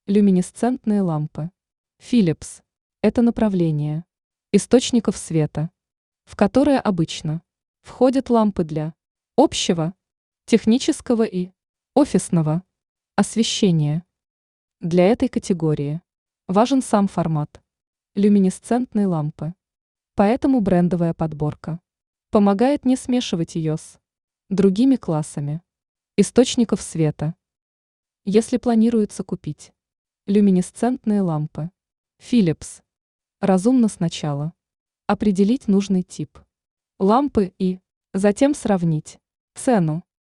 Люминесцентные лампы. Philips – это направление источников света, в которое обычно входят лампы для общего, технического и офисного освещения. Для этой категории важен сам формат люминесцентной лампы, поэтому брендовая подборка помогает не смешивать ее с другими классами источников света. Если планируется купить люминесцентные лампы Philips, разумно сначала определить нужный тип лампы и затем сравнить цену